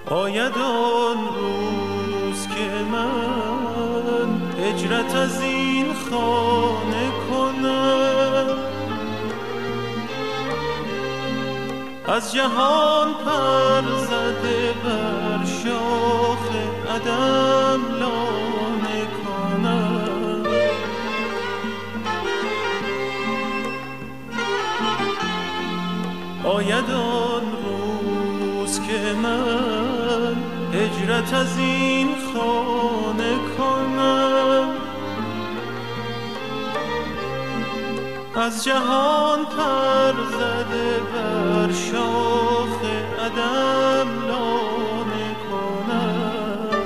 آید آن روز که من هجرت از این خانه کنم، از جهان پر زده بر شاخ عدم لانه کنم. آید آن روز که من هجرت از این خانه کنم، از جهان پر زده بر شاخ عدم لانه کنم.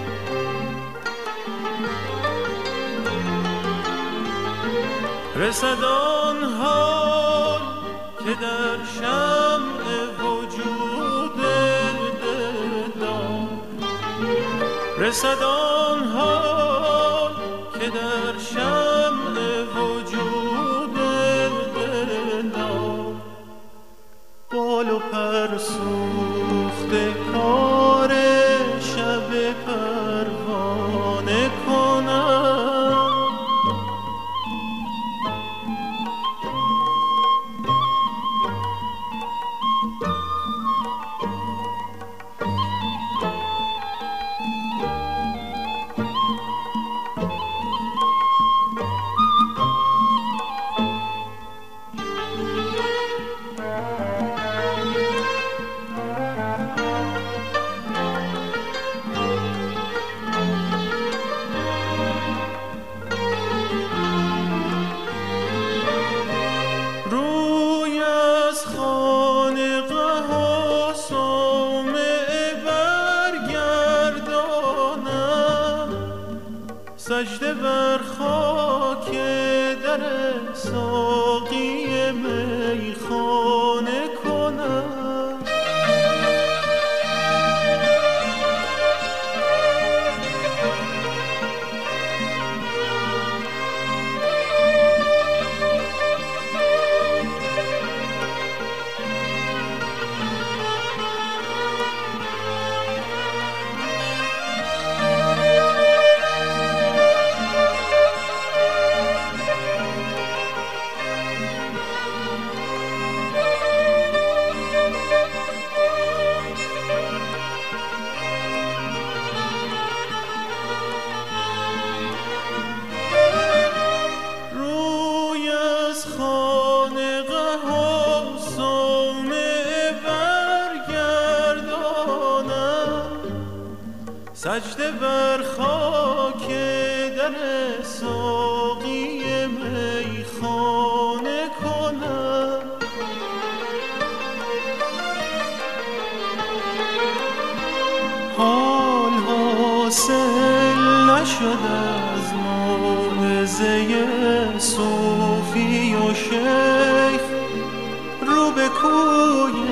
رسد آن حال که در شمع وجود دلدار، رسد آن حال که در شمع وجود دلدار بال و پر سوخته کار شب پروانه کنم. سجده بر خاک در ساقی میخانه کنم. سجده بر خاک در ساقی میخانه کنم. حال حاصل نشد از موعظه صوفی و شیخ، رو به کوی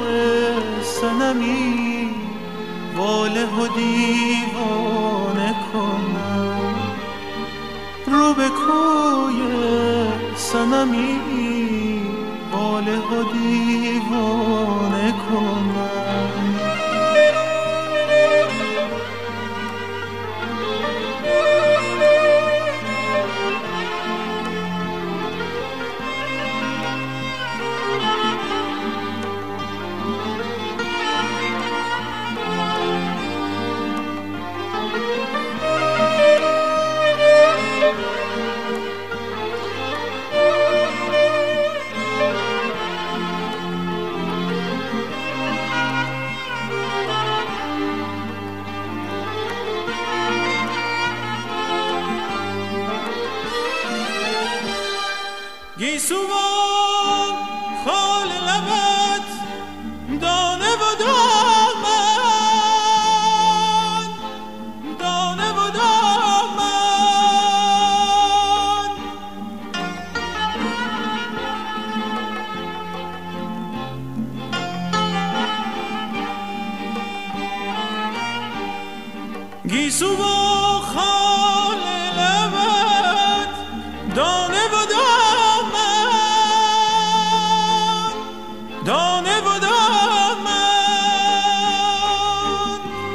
صنمی واله و دیوانه کنم. رو به کوی صنمی واله و دیوانه کنم. گیسو و خال لبت دانه و دامن، دانه و دامن. گیسو و خال لبت دانه و دامن، دانه و دامن.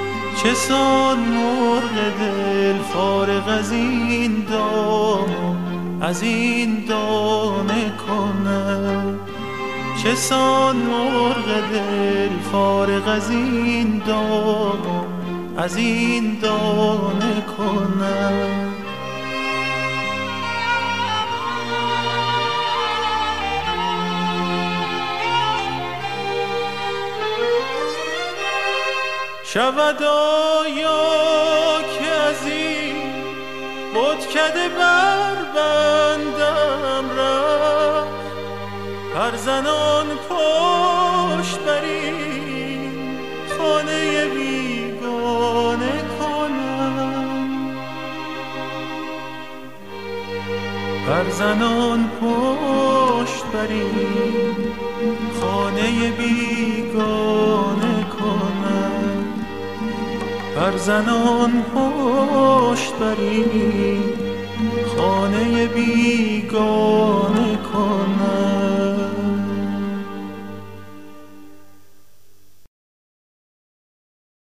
چسان مرغ دل فارغ از این دام از این دانه کند، چسان مرغ دل فارغ از این دام از این دانه کند. شود آیا که از این بتکده بربندم رفت، پرزنان پشت بر این خانه بیگانه کنم، پرزنان پشت بر این خانه بیگانه کنم، پرزنان پشت بر این خانه بیگانه کنم.